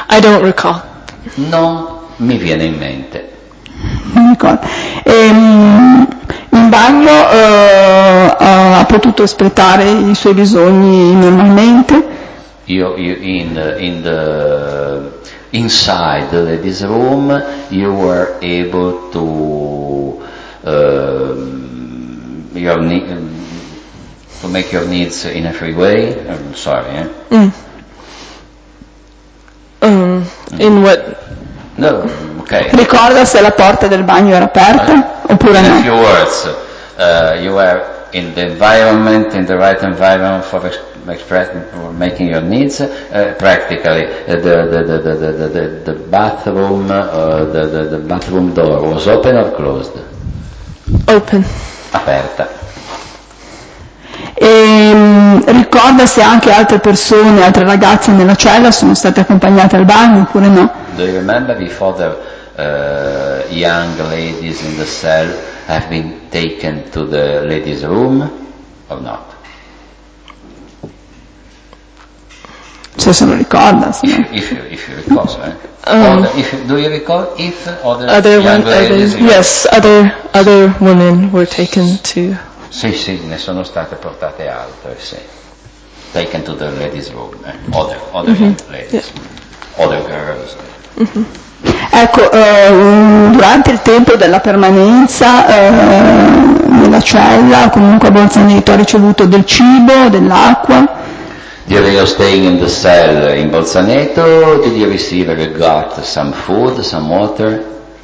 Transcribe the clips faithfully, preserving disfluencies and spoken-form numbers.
I don't recall. Non mi viene in mente. Non ricordo. Ehm, in bagno eh, ha potuto espletare i suoi bisogni normalmente? Io, io in, the, in the inside the ladies' room you were able to uh, your ne- to make your needs in a free way. I'm sorry. Eh? Mm. Um, in what? No, okay. Ricorda se la porta del bagno era aperta uh, oppure in no? In a few words, uh, you were in the environment, in the right environment for expressing, for making your needs. Uh, practically, uh, the, the, the, the, the, the, the bathroom, uh, the, the, the bathroom door was open or closed? Open. Aperta. E ricorda se anche altre persone, altre ragazze nella cella sono state accompagnate al bagno oppure no? Do you remember if other uh, young ladies in the cell have been taken to the ladies' room or not? Se se lo ricorda. Sì. If, you, if, you, if you recall, right? Um, other, if, do you recall if other, other young one, ladies? Other, yes, other other women were taken to. Sì, sì, ne sono state portate altre, sì. Taken to the ladies' room, eh? other, other Mm-hmm. young ladies, yeah. other girls. Mm-hmm. Ecco, eh, durante il tempo della permanenza eh, nella cella, comunque a Bolzaneto, ha ricevuto del cibo, dell'acqua? During your staying in the cell in Bolzaneto, did you receive or you got some food, some water?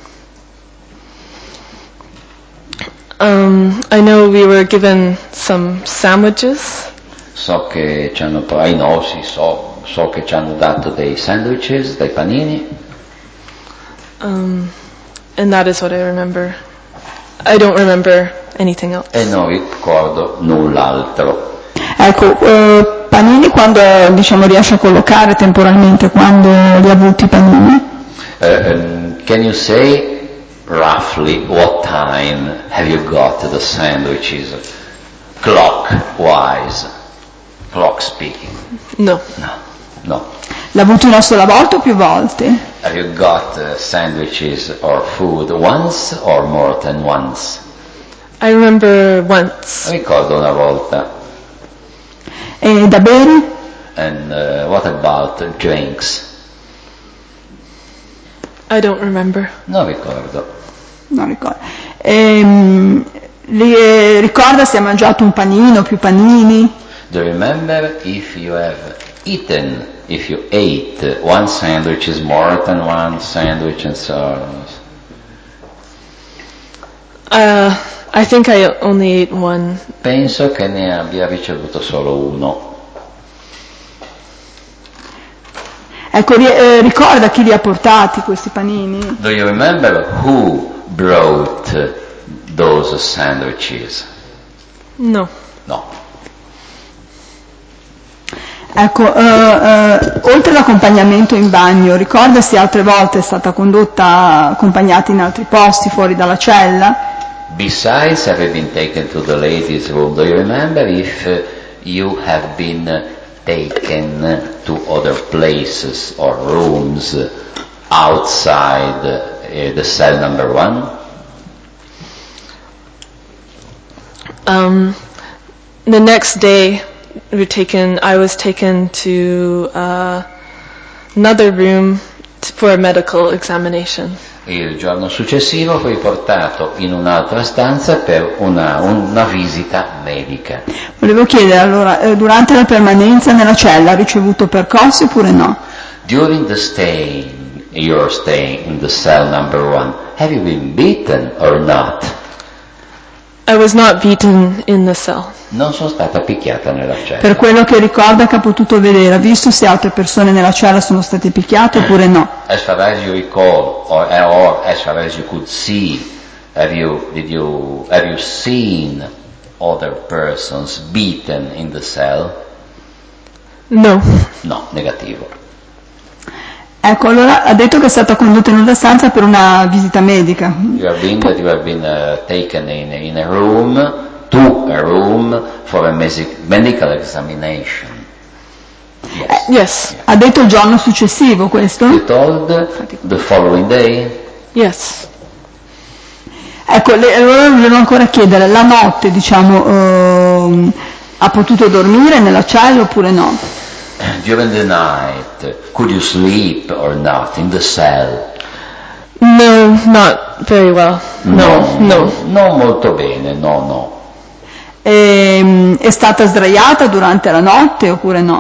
Um, I know we were given some sandwiches. So che ci hanno, ai no, sì, so, so che ci hanno dato dei sandwiches, dei panini. Um, and that is what I remember. I don't remember anything else. E non ricordo null'altro. Ecco, eh, panini quando diciamo riesce a collocare temporalmente, quando li ha avuti i panini? Uh, um, can you say roughly what time have you got the sandwiches, clock-wise, clock speaking? No. No, no. L'ha avuto una sola volta o più volte? Have you got uh, sandwiches or food once or more than once? I remember once. Ricordo una volta. E da bere? And uh, what about drinks? I don't remember. Non ricordo. Non ricordo. Ehm, ri- ricorda se ha mangiato un panino, più panini? Do you remember if you have eaten, if you ate one sandwich is more than one sandwich and so on? Uh, I think I only ate one. Penso che ne abbia ricevuto solo uno. Ecco, ri- eh, ricorda chi li ha portati questi panini? Do you remember who brought those sandwiches? No. No. Ecco, eh, eh, oltre all'accompagnamento in bagno, ricorda se altre volte è stata condotta accompagnata in altri posti fuori dalla cella? Besides having been taken to the ladies' room, do you remember if uh, you have been uh, taken to other places or rooms outside uh, the cell number one? Um, the next day, we were taken. I was taken to uh, another room t- for a medical examination. Il giorno successivo fui portato in un'altra stanza per una, una visita medica. Volevo chiedere allora, eh, durante la permanenza nella cella ha ricevuto percossi oppure no? During the stay, your stay in the cell number one, have you been beaten or not? I was not beaten in the cell. Non sono stata picchiata nella cella. Per quello che ricorda che ha potuto vedere, ha visto se altre persone nella cella sono state picchiate oppure no? As far as you recall, or, or as far as you could see, have you, did you, have you seen other persons beaten in the cell? No. No, negativo. Ecco, allora ha detto che è stata condotta in una stanza per una visita medica. You have been that you have been uh, taken in, in a room, to a room for a medical examination. Yes. Uh, yes. Ha detto il giorno successivo questo? You told the following day? Yes. Ecco, le, allora volevo ancora chiedere, la notte, diciamo, ehm, ha potuto dormire nella cella oppure no? During the night, could you sleep or not in the cell? No, not very well. No, no. Non molto bene, no, no. E, è stata sdraiata durante la notte oppure no?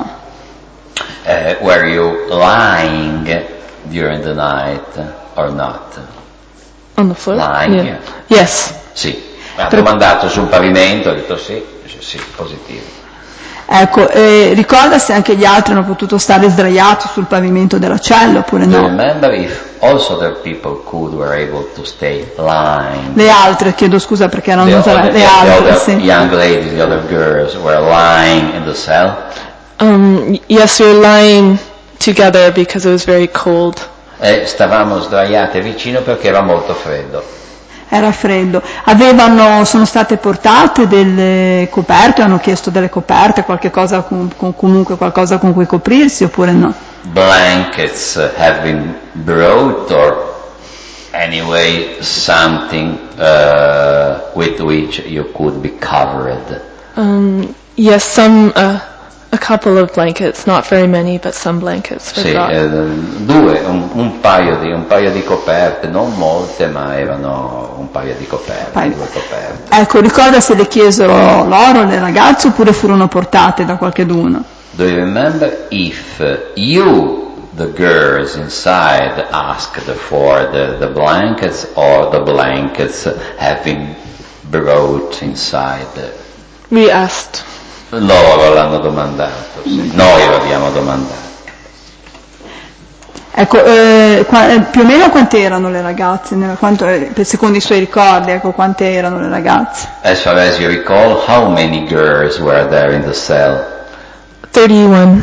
Uh, were you lying during the night or not? On the floor? Lying, Yeah. yeah. Yes. Sì. Ha domandato sul pavimento, ha detto sì, sì, sì, positivo. Ecco, eh, ricorda se anche gli altri hanno potuto stare sdraiati sul pavimento della cella oppure Do you no? remember if also other people could were able to stay lying? Le altre, chiedo scusa perché erano The tre, other, le the altre, other sì. young ladies, the other girls were lying in the cell? Um, y- yes, we were lying together because it was very cold. E stavamo sdraiate vicino perché era molto freddo. Era freddo. Avevano, sono state portate delle coperte, hanno chiesto delle coperte, qualche cosa con, con, comunque qualcosa con cui coprirsi oppure no? Blankets have been brought or anyway something uh, with which you could be covered. Um, yes, some, uh, a couple of blankets, not very many, but some blankets were Sì, brought. eh, due, un, un, paio di, un paio di coperte, non molte, ma erano un paio di coperte, Paio. due coperte. Ecco, ricorda se le chiesero loro, le ragazze, oppure furono portate da qualcheduno? Do you remember if you, the girls inside, asked for the, the blankets or the blankets have been brought inside? We asked. Loro l'hanno domandato, sì. Noi l'abbiamo domandato. Ecco, eh, qua, eh, più o meno quante erano le ragazze, nella, quanto, eh, secondo i suoi ricordi, ecco, quante erano le ragazze? As far as you recall, how many girls were there in the cell? thirty-one.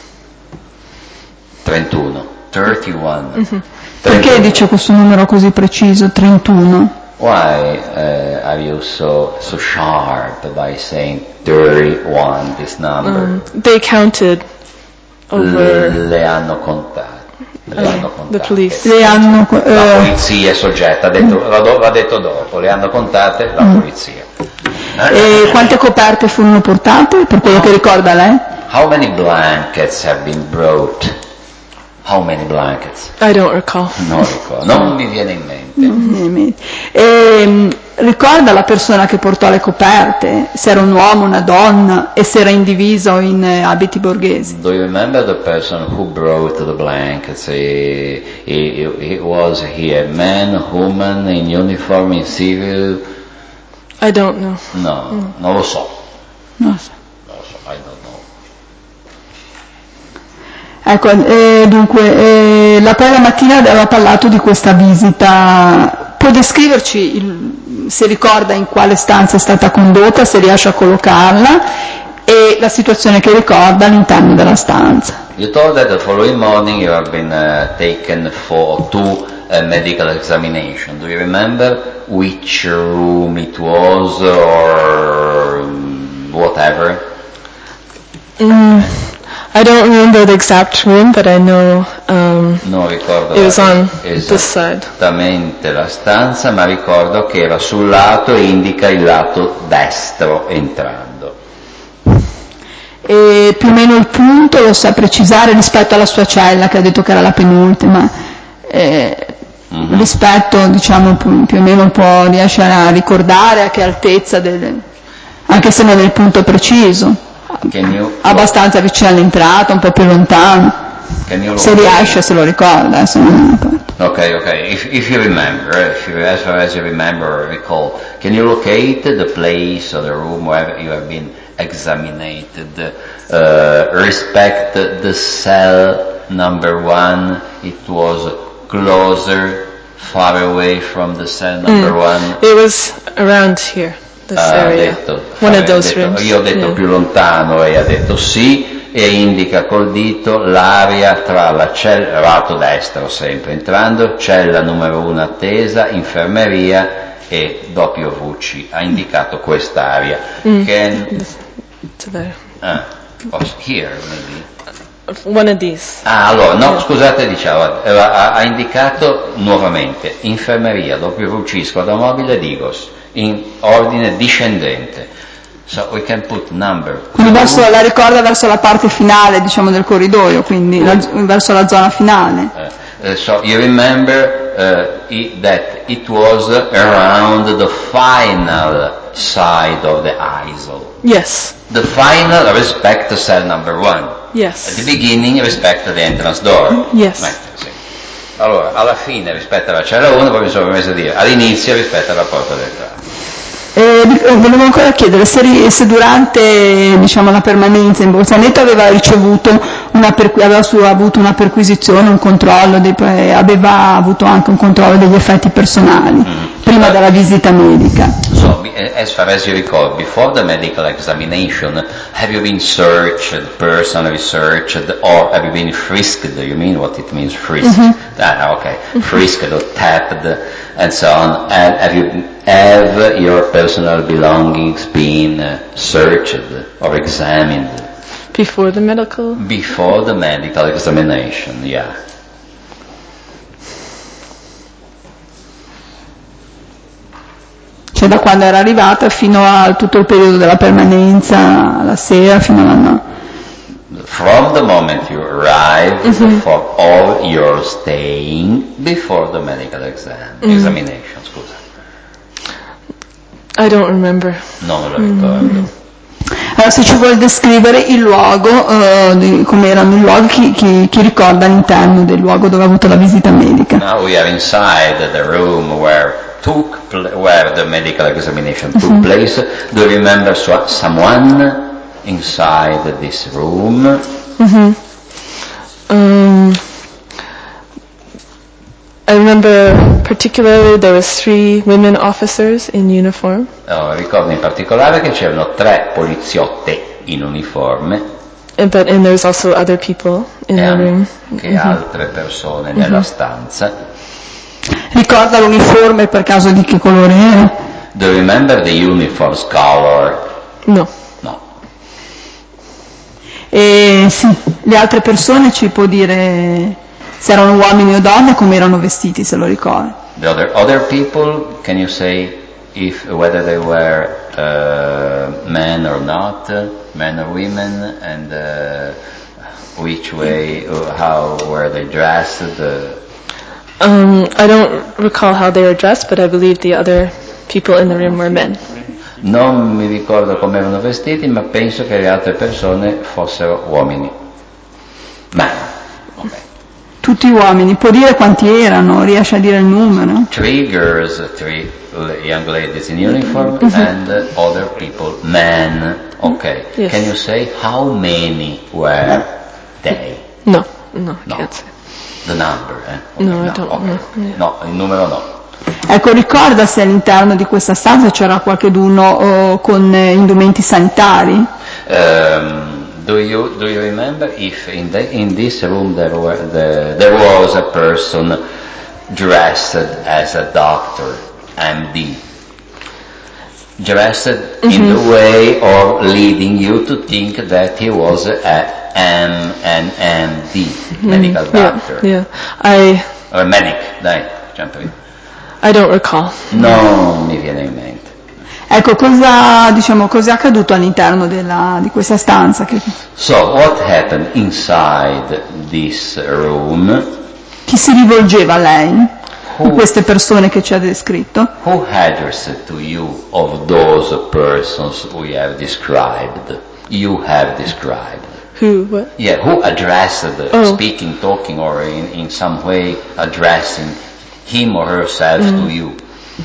trentuno. thirty-one. Mm-hmm. Perché dice questo numero così preciso, trentuno? Why uh, are you so so sharp by saying thirty-one, this number? Um, they counted over. L- le hanno contate. Le uh, hanno the contate. police. Le hanno, La eh, polizia è soggetta, ha detto, l'ha, do- l'ha detto dopo, le hanno contate la polizia. e quante coperte furono portate, per quello che ricorda lei? How many blankets have been brought? How many blankets? I don't recall. Non ricordo, non mi viene in mente. Mm-hmm. E, ricorda la persona che portò le coperte, se era un uomo, una donna e se era in divisa o in eh, abiti borghesi? Do you remember the person who brought the blankets? He, he, he, was he a man, a woman, in uniform, in civil? I don't know. No, Mm. non lo so. Non so. Non lo so, I don't know. Ecco, eh, dunque, eh, la poi la mattina aveva parlato di questa visita. Può descriverci, il, se ricorda in quale stanza è stata condotta, se riesce a collocarla, e la situazione che ricorda all'interno della stanza. You told that the following morning you have been uh, taken for to a medical examination. Do you remember which room it was or um, whatever? Mm, I don't remember the exact room, but I know um, Non ricordo it was on es- this side. esattamente la stanza, ma ricordo che era sul lato e indica il lato destro entrando. E più o meno il punto lo sa precisare rispetto alla sua cella, che ha detto che era la penultima, eh, mm-hmm. rispetto, diciamo, più, più o meno può riesce a ricordare a che altezza, del, anche se non è il punto preciso, you, abbastanza vicino all'entrata, un po' più lontano, se riesce, se lo ricorda. Se non okay, okay. If, if you remember, if you, as far as you remember or recall, can you locate the place or the room where you have been examined, uh, respect the cell number one, it was closer, far away from the cell number mm. one? It was around here, this uh, area, detto, one vabbè, of those detto, rooms. Io ho detto yeah. più lontano, lei ha detto sì, e indica col dito l'area tra la cella, lato destro sempre, entrando, cella numero uno attesa, infermeria e doppio V C, ha indicato quest'area. Mm. Can, to there. uh, oh, here maybe. One of these. Ah, allora, no, scusate, diciamo, ha, ha indicato nuovamente infermeria, doppio pulcisco, automobile, Digos, in ordine discendente. So we can put number. Quindi verso, la ricorda verso la parte finale, diciamo, del corridoio, quindi la, verso la zona finale. Uh, uh, so you remember uh, it, that it was around the final side of the aisle. Yes. The final respect to cell number one. Yes. At the beginning respect to the entrance door. Yes. Right, sì. Allora, alla fine rispetto alla cella uno, poi mi sono permesso di dire all'inizio rispetto alla porta d'entrata. Eh, volevo ancora chiedere se, se durante, diciamo, la permanenza in Bolzaneto aveva ricevuto una perqu- aveva su, avuto una perquisizione, un controllo, dei, aveva avuto anche un controllo degli effetti personali mm. prima uh, della visita medica. So, as far as you recall, before the medical examination, have you been searched, personally searched, or have you been frisked? Do you mean what it means, frisked? Mm-hmm. Ah, okay, frisked or tapped, and so on. And have you have your personal belongings been uh, searched or examined? Before the medical? Before the medical examination, yeah. Cioè da quando era arrivata fino a tutto il periodo della permanenza, la sera, fino all'anno. From the moment you arrive, mm-hmm. for all your staying, before the medical exam, mm-hmm. examination, scusa. I don't remember. Non me lo ricordo. Mm-hmm. Allora, se ci vuoi descrivere il luogo, uh, di, come erano i luoghi, chi, chi, chi ricorda all'interno del luogo dove ha avuto la visita medica? Now we are inside the room where took pl- where the medical examination took mm-hmm. place. Do you remember so- someone inside this room? Mm-hmm. Um, I remember particularly there was three women officers in uniform. Oh, ricordo in particolare che c'erano tre poliziotte in uniforme. And, but and there's also other people in the room. Che mm-hmm. altre persone mm-hmm. nella stanza. Ricorda l'uniforme per caso di che colore era? Do you remember the uniform's color? No. No. E sì, le altre persone ci può dire se erano uomini o donne, come erano vestiti, se lo ricorda. The other other people, can you say if whether they were uh, men or not, men or women, and uh, which way, uh, how were they dressed? Uh, Um, I don't recall how they were dressed, but I believe the other people in the room were men. Non mi ricordo come erano vestiti, ma penso che le altre persone fossero uomini. Ma, okay. Tutti uomini, può dire quanti erano? Riesce a dire il numero? Three girls, three young ladies in uniform, mm-hmm. and uh, other people, men. Okay. Yes. Can you say how many were they? No, no, I no. can't say. The number, eh? Okay, no, I no, don't okay. know. Yeah. No, il numero no. Ecco, ricorda se all'interno di questa stanza c'era qualcheduno oh, con eh, indumenti sanitari? Um, do you do you remember if in the, in this room there were the, there was a person dressed as a doctor, M D, dressed mm-hmm. in the way of leading you to think that he was a M and M D, mm-hmm. medical doctor. Yeah, yeah. I... Or medic, dai, jump in. I don't recall. Non mi viene in mente. Ecco, cosa, diciamo, cosa è accaduto all'interno della, di questa stanza? Che... So, what happened inside this room? Chi si rivolgeva a lei? Who, queste persone che ci ha descritto? Who addressed to you of those persons we have described? You have described. Who, what? Yeah, who addressed, the, oh. speaking, talking, or in, in some way addressing him or herself mm. to you?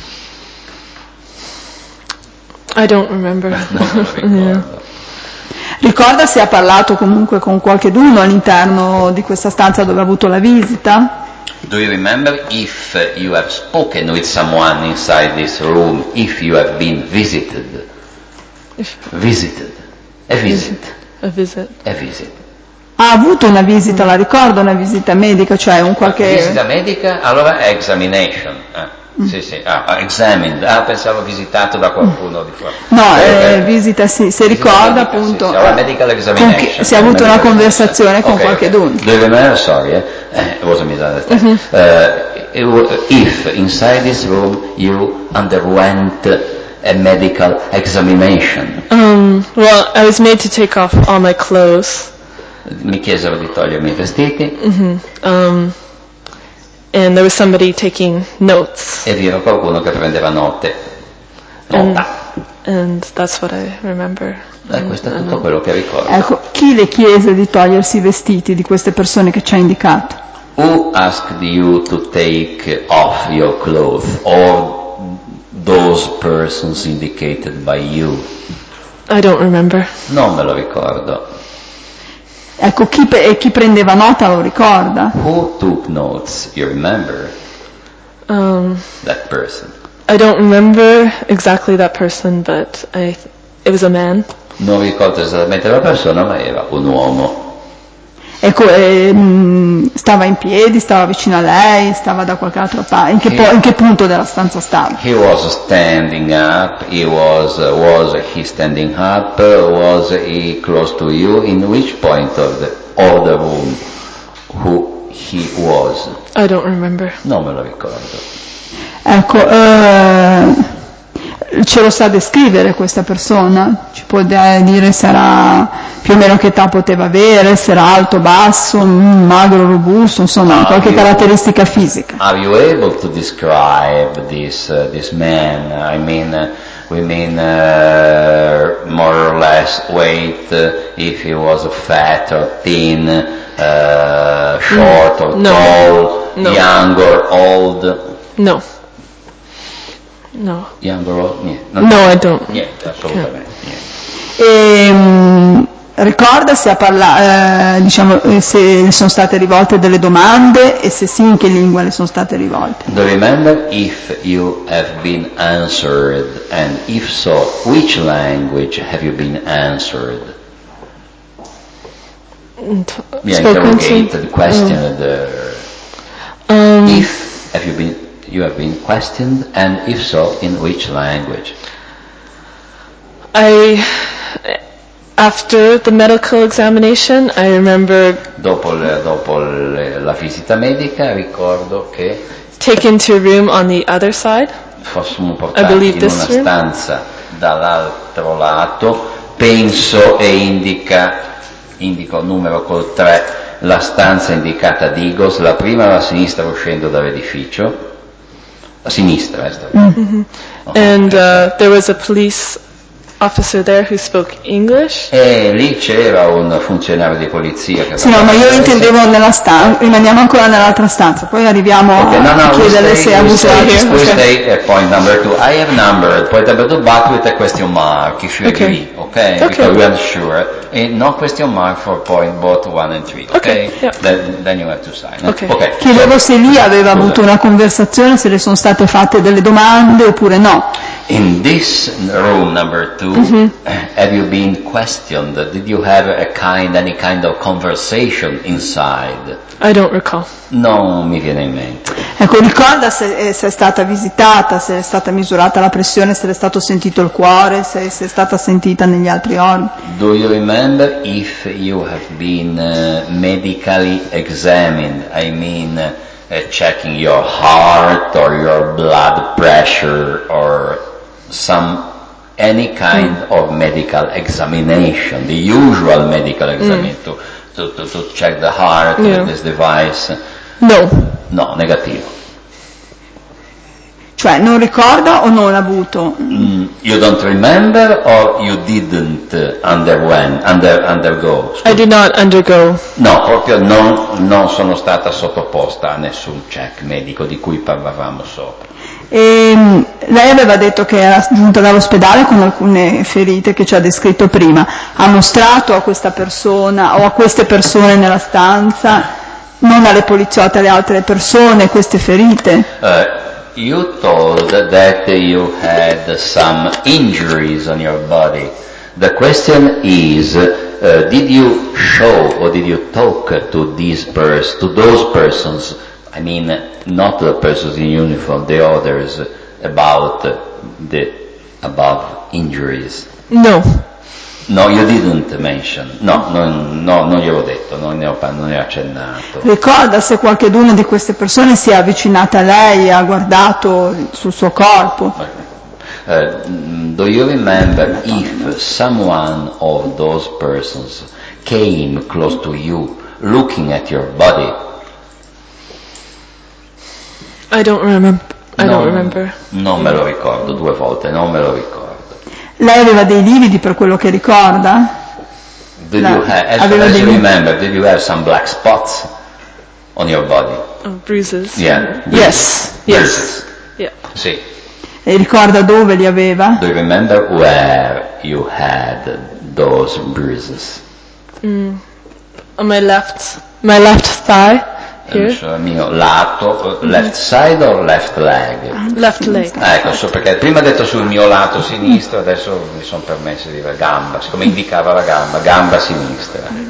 I don't remember. yeah. Ricorda se ha parlato comunque con qualcheduno all'interno di questa stanza dove ha avuto la visita? Do you remember if uh, you have spoken with someone inside this room, if you have been visited? If visited. A visit. visit. A visit. A visit. Ha avuto una visita, la ricordo, una visita medica, cioè un qualche... Visita medica, allora examination. Eh. Mm. Sì, sì, ah, examined, ah, pensavo visitato da qualcuno di fuori. No, eh, visita, sì, se ricorda medica, appunto, sì, sì, medical examination, che, si è avuto una conversazione con okay, qualche okay. d'uno. Do you remember, sorry, eh? It was a misunderstanding. Mm-hmm. Uh, if inside this room you underwent a medical examination. Um, well, I was made to take off all my clothes. Mi chiesero di togliermi i vestiti. Mm-hmm. Um, and there was somebody taking notes. E vi era qualcuno che prendeva note. Nota. And, and that's what I remember. Eh, questo è tutto quello che ricordo. Ecco, chi le chiese di togliersi i vestiti di queste persone che ci ha indicato? Who asked you to take off your clothes, or those persons indicated by you? I don't remember. Non me lo ricordo. Ecco, chi, e chi prendeva nota lo ricorda? Who took notes? You remember? Um, that person. I don't remember exactly that person, but I, it was a man. Non ricordo esattamente la persona, ma era un uomo. Ecco, eh, stava in piedi, stava vicino a lei, stava da qualche altra parte, in che, po- in che punto della stanza stava? He was standing up, he was, uh, was he standing up, uh, was he close to you, in which point of the, of the room who he was? I don't remember. Non me lo ricordo. Ecco, eh, ce lo sa descrivere questa persona? Ci può dire sarà più o meno che età poteva avere, se era alto, basso, magro, robusto, insomma, are qualche you, caratteristica fisica. Are you able to describe this uh, this man? I mean, uh, we mean uh, more or less weight, uh, if he was fat or thin, uh, short or no. tall, no. young or old? No. No. Young or old? Niente. No, I don't. Niente, assolutamente. Niente. E, mh, ricorda se, ha parla- eh, diciamo, eh, se le sono state rivolte delle domande e se sì in che lingua le sono state rivolte. Do you remember if you have been answered, and if so, which language have you been answered? Yeah, interrogated, questioned. Uh, um, if have you been you have been questioned, and if so, in which language? I, after the medical examination, I remember Dopo, le, dopo le, la visita medica ricordo che taken to a room on the other side. Fossimo portati in una stanza dall'altro lato, penso, e indica, indico il numero col tre, la stanza indicata ad Igos, la prima alla sinistra uscendo dall'edificio, a sinistra, eh, mm-hmm. And uh, there was a police officer there who spoke English. E lì c'era un funzionario di polizia che sì, no, ma io intendevo nella stanza, rimaniamo ancora nell'altra stanza, poi arriviamo okay, no, no, a chiederle se ha avuto altri. We okay. stay at point number two. I have numbered point number two, but with a question mark, if you okay. agree, okay? okay? Because we are sure. And no question mark for point both one and three, okay? okay. Yeah. Then, then you have to sign. Okay. Okay. Chiedevo se lì aveva avuto una conversazione, se le sono state fatte delle domande oppure no. In this room number two, mm-hmm. have you been questioned? Did you have a kind, any kind of conversation inside? I don't recall. Non mi viene in mente. Ecco, ricorda se, se è stata visitata, se è stata misurata la pressione, se è stato sentito il cuore, se, se è stata sentita negli altri organi. Do you remember if you have been uh, medically examined? I mean, uh, checking your heart or your blood pressure or some any kind mm. of medical examination, the usual medical examination mm. to, to, to check the heart yeah. with this device? No. No, negativo. Cioè non ricorda o non ha avuto? Mm, you don't remember or you didn't underwent, under, undergo? I did not undergo. No, proprio non, non sono stata sottoposta a nessun check medico di cui parlavamo sopra. E lei aveva detto che era giunta dall'ospedale con alcune ferite che ci ha descritto prima. Ha mostrato a questa persona o a queste persone nella stanza, non alle poliziotte, alle altre persone, queste ferite? Uh, You told that you had some injuries on your body. The question is, uh, did you show or did you talk to these pers- to those persons I mean, not the persons in uniform, the others, about the above injuries. No. No, you didn't mention. No, no, no, non gliel'ho detto, non ne ho, non ne ho accennato. Ricorda se qualcheduna di queste persone si è avvicinata a lei e ha guardato sul suo corpo. Uh, do you remember if someone of those persons came close to you looking at your body? I don't remember. I no, don't remember. Non me lo ricordo, due volte, non me lo ricordo. Lei aveva dei lividi per quello che ricorda? Did La, you have, as, aveva as dei you lividi. remember, did you have some black spots on your body? Oh, bruises. Yeah. Yes. Bruises. Yes. Yeah. Sì. E ricorda dove li aveva? Do you remember where you had those bruises? Mm. On my left, my left thigh. Here. Sul mio lato, left side or left leg? Left leg. Ecco, so perché prima ha detto sul mio lato sinistro, adesso mi sono permesso di dire gamba, siccome indicava la gamba, gamba sinistra.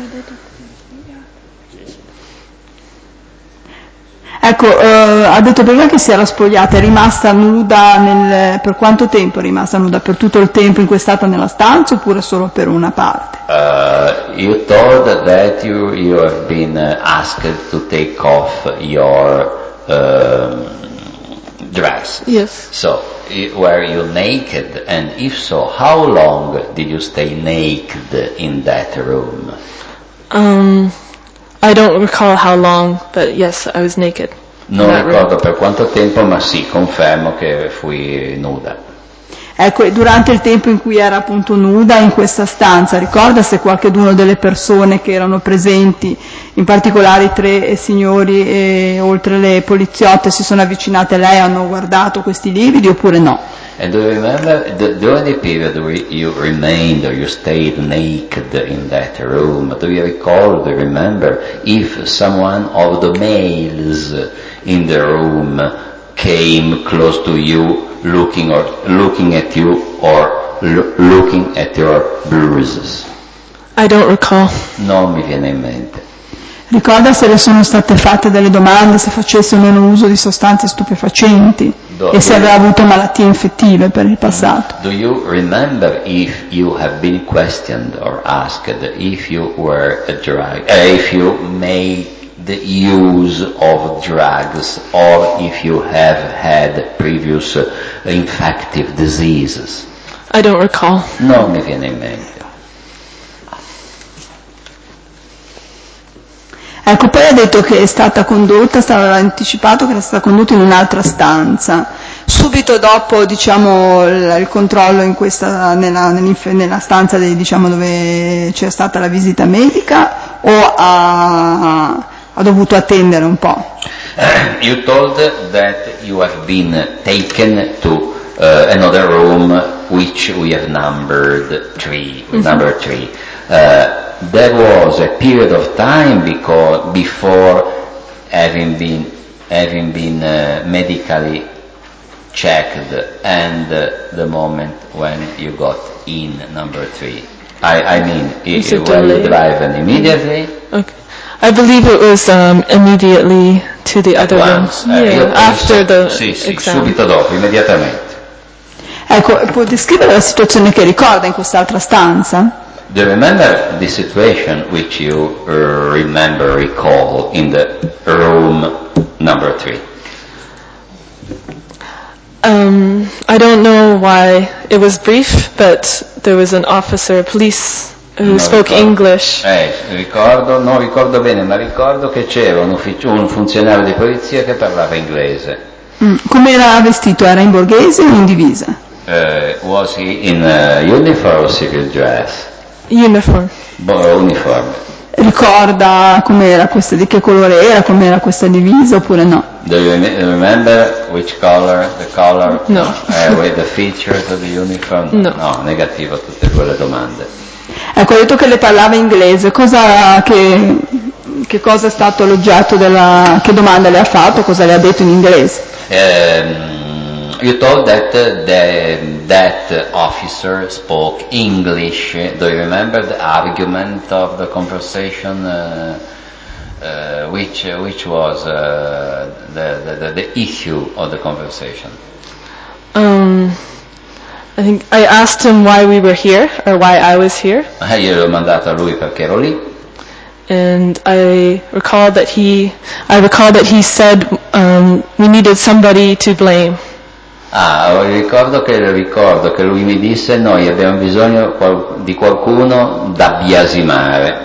Ecco, eh, ha detto prima che si era spogliata, è rimasta nuda nel, per quanto tempo è rimasta nuda? Per tutto il tempo in cui è stata nella stanza oppure solo per una parte? Uh, you told that you, you have been uh, asked to take off your um, dress. Yes. So, i- were you naked? And if so, how long did you stay naked in that room? Um, I don't recall how long, but yes, I was naked. Non in that room. ricordo per quanto tempo, ma sì, confermo che fui nuda. Ecco, e durante il tempo in cui era appunto nuda in questa stanza, ricorda se qualcheduno delle persone che erano presenti, in particolare i tre signori e oltre le poliziotte, si sono avvicinate a lei e hanno guardato questi lividi oppure no? And do you remember, the, during the period where you remained or you stayed naked in that room, do you recall, do you remember, if someone of the males in the room came close to you, looking or looking at you or lo- looking at your bruises? I don't recall. Non mi viene in mente. Ricorda se le sono state fatte delle domande, se facesse o meno uso di sostanze stupefacenti Do- e se do- aveva avuto malattie infettive per il passato. Do you remember if you have been questioned or asked if you were a drug, uh, if you made the use of drugs or if you have had previous uh, infective diseases? I don't recall. Non mi viene in mente. Ecco, poi ha detto che è stata condotta, stava anticipato che era stata condotta in un'altra stanza. Subito dopo, diciamo, il, il controllo in questa, nella, nella stanza dei, diciamo, dove c'è stata la visita medica o ha, ha dovuto attendere un po'? You told that you have been taken to uh, another room which we have numbered three, Mhm. number three. Uh, there was a period of time because before having been having been uh, medically checked and uh, the moment when you got in number three. I, I mean, Is i- it were you delayed? driven immediately? Okay. I believe it was um, immediately to the At other room. once? Eh, io Yeah, after penso- the sì, sì, exam. subito dopo, immediatamente. Ecco, può descrivere la situazione che ricorda in quest'altra stanza? Do you remember the situation which you uh, remember, recall in the room number three? Um, I don't know why it was brief, but there was an officer, police, who Non spoke ricordo. English. Eh, ricordo, non ricordo bene, ma ricordo che c'era un, ufficio, un funzionario di polizia che parlava inglese. Mm. Come era vestito? Era in borghese o in divisa? Uh, was he in uh, uniform or civil dress? Uniform. Bo- uniforme. Ricorda com'era questa, di che colore era, com'era questa divisa oppure no? Do you rem- remember which color, the color? No. Uh, with the features of the uniform? No. No, negativo a tutte quelle domande. Ecco, ha detto che le parlava inglese, cosa, che, che cosa è stato l'oggetto della, che domanda le ha fatto, cosa le ha detto in inglese? Um, you told that uh, the, that officer spoke English. Do you remember the argument of the conversation? Uh, uh, which uh, which was uh, the, the the issue of the conversation? Um, I think I asked him why we were here, or why I was here. Eh, io l'ho mandato a lui perché ero lì. And I recall that he, I recall that he said um, we needed somebody to blame. Ah, ricordo che, ricordo che lui mi disse noi abbiamo bisogno qual- di qualcuno da biasimare.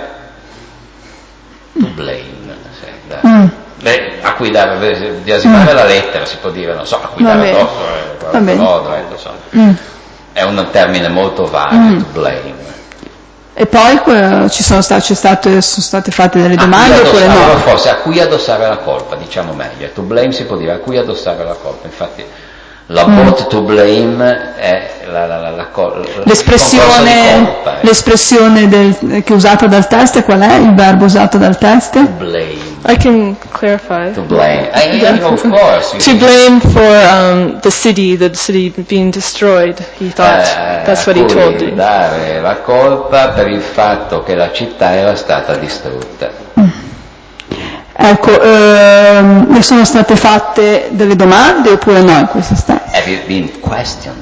To blame. Sì, da, Mm. beh, a cui dare, biasimare mm. la lettera si può dire, non so, a cui dare addosso, in qualche modo, eh, lo so. Mm. È un termine molto vago, mm. to blame. E poi eh, ci sono, sta, c'è stato, sono state fatte delle domande oppure no? Allora forse a cui addossare la colpa, diciamo meglio. To blame si può dire a cui addossare la colpa, infatti la mm. bot to blame è la, la, la, la, la, l'espressione, colpa, eh. l'espressione del, che è usata dal test, qual è il verbo usato dal test? To blame. I can clarify. To blame. I, yeah, of course. To blame for um, the city, the city being destroyed. He thought eh, that's what he told me. Dare la colpa per il fatto che la città era stata distrutta. Mm. Ecco, ehm, ne sono state fatte delle domande oppure no in questa stanza? Have you been questioned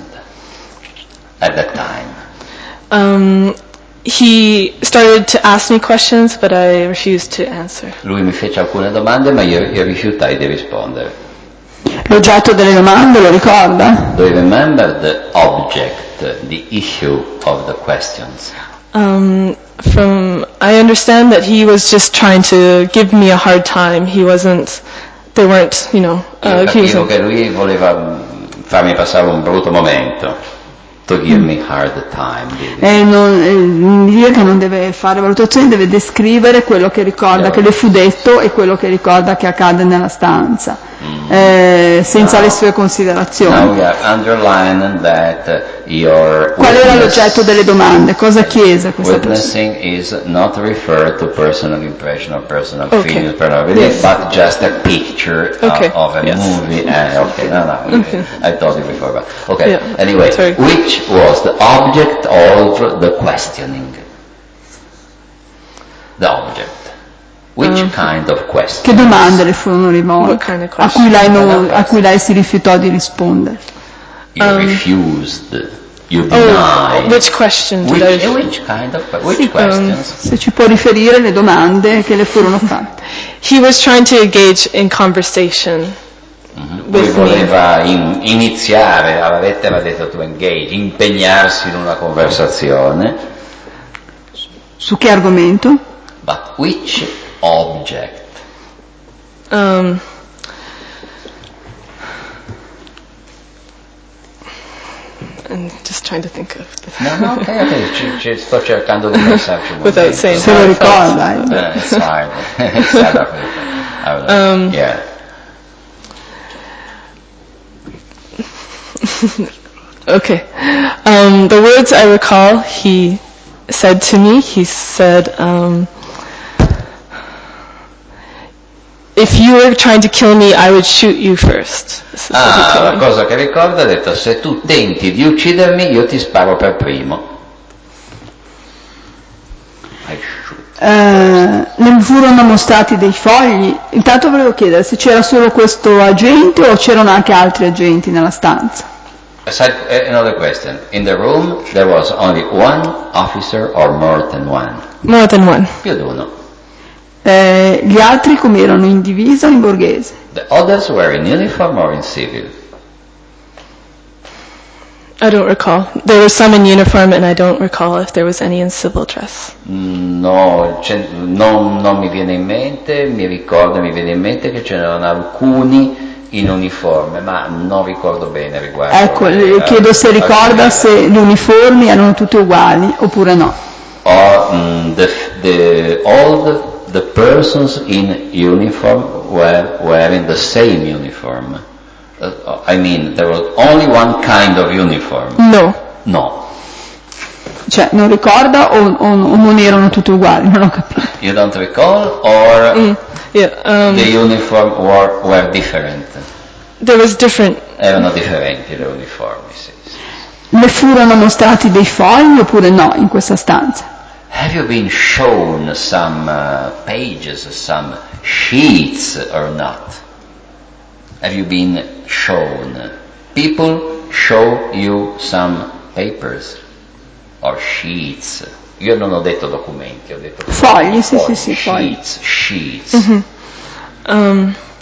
at that time? Um, he started to ask me questions, but I refused to answer. Lui mi fece alcune domande, ma io, io rifiutai di rispondere. L'oggetto delle domande lo ricorda? Do you remember the object, the issue of the questions? Um, from I understand that he was just trying to give me a hard time. He wasn't. They weren't, you know. Uh, Io he capivo wasn't. che lui voleva farmi passare un brutto momento. To give me hard time. E non, eh, dire che non deve fare valutazioni, deve descrivere quello che ricorda yeah. che le fu detto e quello che ricorda che accade nella stanza, mm. eh, senza now, le sue considerazioni. Now we have underlined that your Qual era l'oggetto delle domande? Cosa chiese questa witnessing persona? Is not referred to personal impression or personal okay. feelings, personal belief, yes. but just a picture okay. of, of a yes. movie. Uh, okay, no, no, okay. I told you before, but okay. Yeah. Anyway, Sorry. which was the object of the questioning? The object. Which um, kind of question? Che domande le furono rivolte? Kind of a, cui lei non, a cui lei si rifiutò di rispondere? You um, refused. You denied. Oh, which question did which, I... Which kind of which sì, questions? Um, se ci può riferire le domande che le furono fatte. He was trying to engage in conversation. Mm-hmm. Lui voleva in, iniziare, alla lettera detto to engage, impegnarsi in una conversazione. Su che argomento? But which object? Um, I'm just trying to think of the no, no, ok, ok, ci, ci sto cercando di pensarci un without saying se lo ricorda. Uh, it's hard. It's hard. Um, yeah. Okay. Um, the words I recall he said to me, he said, um, if you were trying to kill me, I would shoot you first. Ah, la cosa che ricordo ha detto, se tu tenti di uccidermi, io ti sparo per primo. Eh, ne furono mostrati dei fogli. Intanto volevo chiedere se c'era solo questo agente o c'erano anche altri agenti nella stanza. Aside, another question. In the room there was only one officer or more than one? More than one. Più di uno. Eh, gli altri come erano, in divisa o in borghese? The others were in uniform or in civil? I don't recall. There were some in uniform and I don't recall if there was any in civil dress. No, non, non mi viene in mente, mi ricordo, mi viene in mente che c'erano alcuni in uniforme, ma non ricordo bene riguardo. Ecco, le chiedo se ricorda se gli uniformi erano tutti uguali oppure no. Or um, the, the, all the, the persons in uniform were wearing the same uniform. Uh, I mean, there was only one kind of uniform. No. No. Cioè, non ricorda o, o, o non erano tutti uguali? Non ho capito. You don't recall, or mm, yeah, um, the uniform were, were different? There was different. Erano differenti le uniformi, sì, sì. Le furono mostrati dei fogli oppure no in questa stanza? Have you been shown some uh, pages, some sheets or not? Have you been shown? People show you some papers or sheets. Io non ho detto documenti, ho detto fogli, sì, fogli, sì, sì, fogli. sheets, sheets. Mm-hmm. Um,